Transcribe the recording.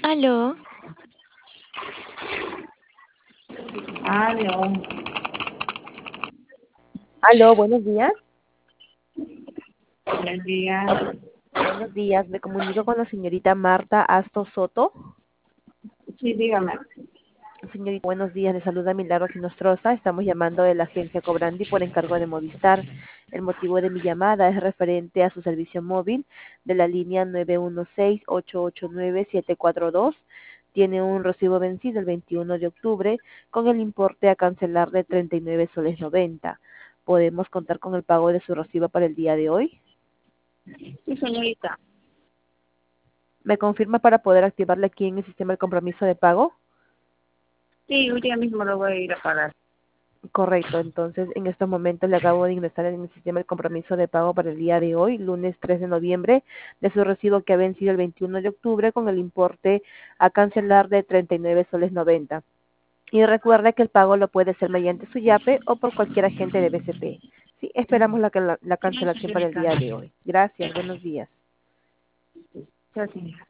Aló, Aló, Aló, buenos días. buenos días. Buenos días, me comunico con la señorita Marta Asto Soto. Sí, dígame. Señorita, buenos días, le saluda Milagros Inostroza. Estamos llamando de la agencia Cobrandi por encargo de Movistar. El motivo de mi llamada es referente a su servicio móvil de la línea 916-889-742. Tiene un recibo vencido el 21 de octubre con el importe a cancelar de 39 soles 90. ¿Podemos contar con el pago de su recibo para el día de hoy? Sí, señorita. ¿Me confirma para poder activarle aquí en el sistema el compromiso de pago? Sí, hoy día mismo lo voy a ir a pagar. Correcto, entonces en estos momentos le acabo de ingresar en el sistema el compromiso de pago para el día de hoy, lunes 3 de noviembre, de su recibo que ha vencido el 21 de octubre con el importe a cancelar de 39 soles 90. Y recuerde que el pago lo puede hacer mediante su YAPE o por cualquier agente de BCP. Sí, esperamos la Sí, cancelación para el señorita. día de hoy. Gracias, buenos días. Gracias.